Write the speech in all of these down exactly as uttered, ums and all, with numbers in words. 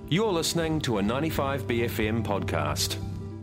You're listening to a ninety-five B F M podcast.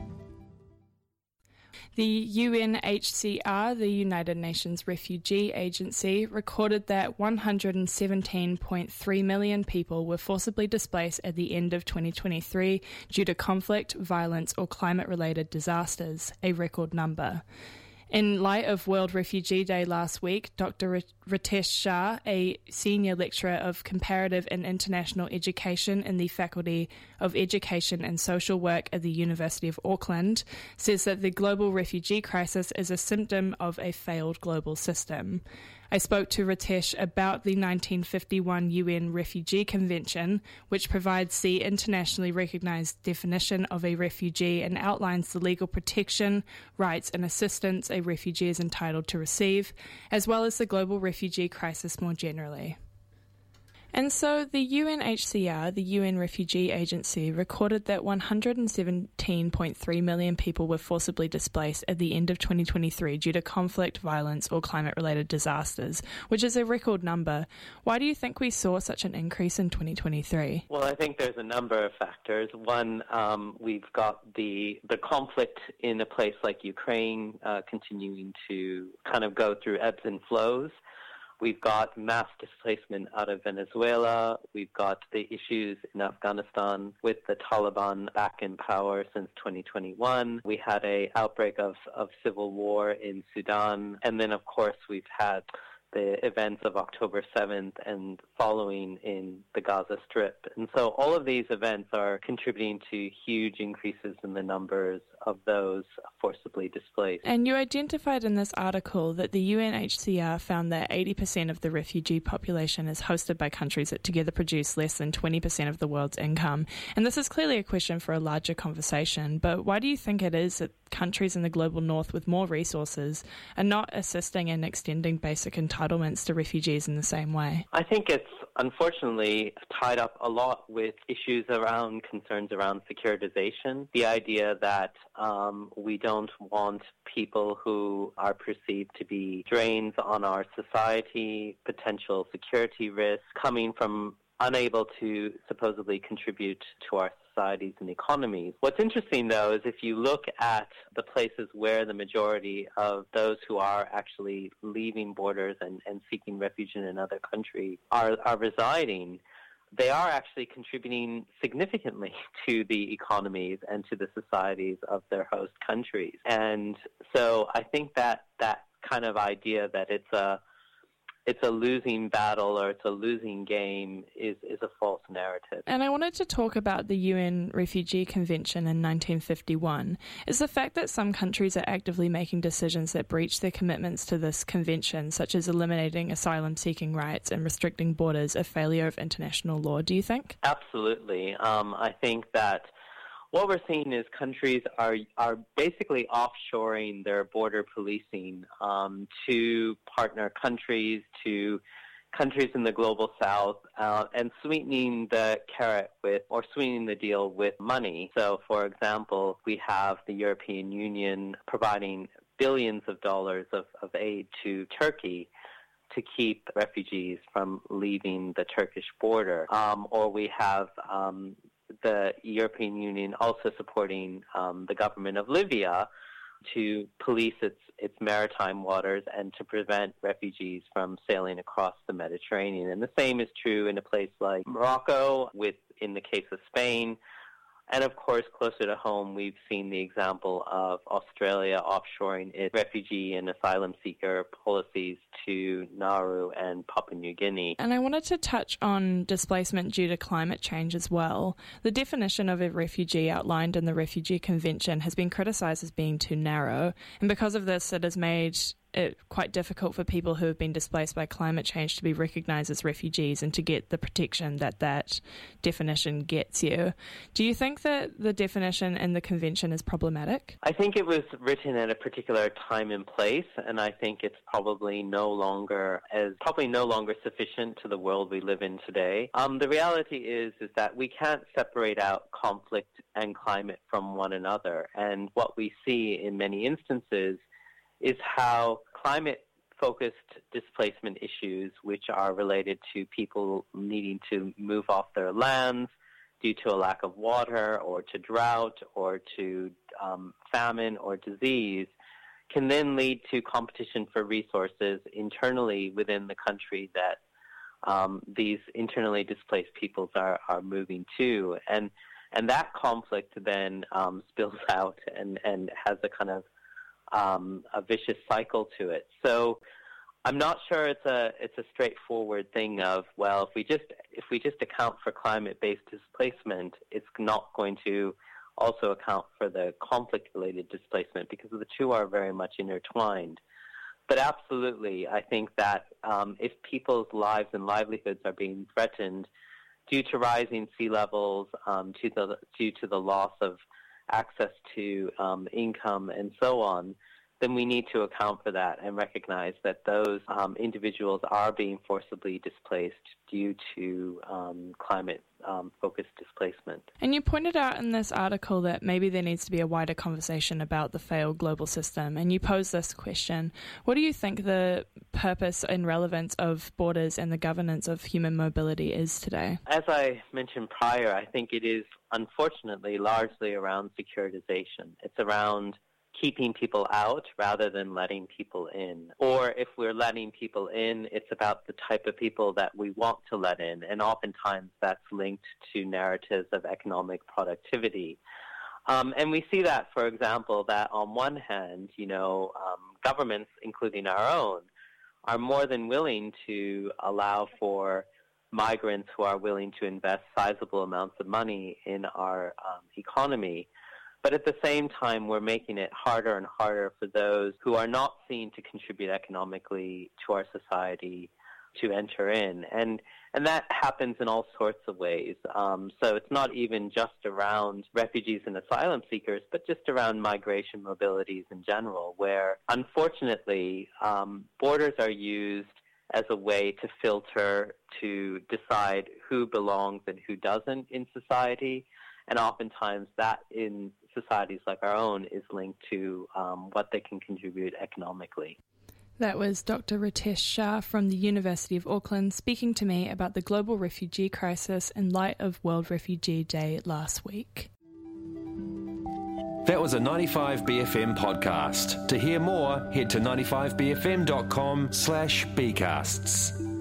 The U N H C R, the United Nations Refugee Agency, recorded that one hundred seventeen point three million people were forcibly displaced at the end of twenty twenty-three due to conflict, violence, or climate-related disasters, a record number. In light of World Refugee Day last week, Doctor Ritesh Shah, a senior lecturer of comparative and international education in the Faculty of Education and Social Work at the University of Auckland, says that the global refugee crisis is a symptom of a failed global system. I spoke to Ritesh about the nineteen fifty-one U N Refugee Convention, which provides the internationally recognised definition of a refugee and outlines the legal protection, rights and assistance a refugee is entitled to receive, as well as the global refugee crisis more generally. And so the U N H C R, the U N Refugee Agency, recorded that one hundred seventeen point three million people were forcibly displaced at the end of twenty twenty-three due to conflict, violence or climate-related disasters, which is a record number. Why do you think we saw such an increase in twenty twenty-three? Well, I think there's a number of factors. One, um, we've got the the conflict in a place like Ukraine uh, continuing to kind of go through ebbs and flows. We've got mass displacement out of Venezuela. We've got the issues in Afghanistan with the Taliban back in power since twenty twenty-one. We had an outbreak of, of civil war in Sudan. And then, of course, we've had the events of October seventh and following in the Gaza Strip. And so all of these events are contributing to huge increases in the numbers of those forcibly displaced. And you identified in this article that the U N H C R found that eighty percent of the refugee population is hosted by countries that together produce less than twenty percent of the world's income. And this is clearly a question for a larger conversation, but why do you think it is that countries in the global north with more resources are not assisting and extending basic entitlements to refugees in the same way? I think it's unfortunately tied up a lot with issues around concerns around securitization. The idea that um, we don't want people who are perceived to be drains on our society, potential security risks, coming from unable to supposedly contribute to our societies and economies. What's interesting, though, is if you look at the places where the majority of those who are actually leaving borders and, and seeking refuge in another country are, are residing, they are actually contributing significantly to the economies and to the societies of their host countries. And so I think that that kind of idea that it's a it's a losing battle or it's a losing game is, is a false narrative. And I wanted to talk about the U N Refugee Convention in nineteen fifty-one. Is the fact that some countries are actively making decisions that breach their commitments to this convention, such as eliminating asylum-seeking rights and restricting borders, a failure of international law, do you think? Absolutely. Um, I think that what we're seeing is countries are are basically offshoring their border policing um, to partner countries, to countries in the global south, uh, and sweetening the carrot with, or sweetening the deal with money. So, for example, we have the European Union providing billions of dollars of, of aid to Turkey to keep refugees from leaving the Turkish border. Um, or we have um, the European Union also supporting um, the government of Libya to police its, its maritime waters and to prevent refugees from sailing across the Mediterranean. And the same is true in a place like Morocco, with in the case of Spain. And of course, closer to home, we've seen the example of Australia offshoring its refugee and asylum seeker policies to Nauru and Papua New Guinea. And I wanted to touch on displacement due to climate change as well. The definition of a refugee outlined in the Refugee Convention has been criticised as being too narrow, and because of this, it has made it quite difficult for people who have been displaced by climate change to be recognised as refugees and to get the protection that that definition gets you. Do you think that the definition in the convention is problematic? I think it was written at a particular time and place, and I think it's probably no longer as probably no longer sufficient to the world we live in today. Um, the reality is is that we can't separate out conflict and climate from one another, and what we see in many instances is how climate-focused displacement issues, which are related to people needing to move off their lands, due to a lack of water or to drought or to um, famine or disease, can then lead to competition for resources internally within the country that um, these internally displaced peoples are, are moving to. And and that conflict then um, spills out and, and has a kind of um, a vicious cycle to it. So I'm not sure it's a it's a straightforward thing of, well, if we just if we just account for climate-based displacement, it's not going to also account for the conflict-related displacement, because the two are very much intertwined. But absolutely, I think that um, if people's lives and livelihoods are being threatened due to rising sea levels, um, due, to the, due to the loss of access to um, income and so on, then we need to account for that and recognize that those um, individuals are being forcibly displaced due to um, climate-focused um, displacement. And you pointed out in this article that maybe there needs to be a wider conversation about the failed global system, and you pose this question: what do you think the purpose and relevance of borders and the governance of human mobility is today? As I mentioned prior, I think it is unfortunately largely around securitization. It's around keeping people out rather than letting people in. Or if we're letting people in, it's about the type of people that we want to let in, and oftentimes that's linked to narratives of economic productivity. Um, and we see that, for example, that on one hand, you know, um, governments, including our own, are more than willing to allow for migrants who are willing to invest sizable amounts of money in our um, economy. But at the same time, we're making it harder and harder for those who are not seen to contribute economically to our society to enter in. And and that happens in all sorts of ways. Um, so it's not even just around refugees and asylum seekers, but just around migration mobilities in general, where unfortunately um, borders are used as a way to filter, to decide who belongs and who doesn't in society. And oftentimes that in societies like our own is linked to um, what they can contribute economically. That was Doctor Ritesh Shah from the University of Auckland speaking to me about the global refugee crisis in light of World Refugee Day last week. That was a ninety-five B F M podcast. To hear more, head to ninety-five b f m dot com slash b casts.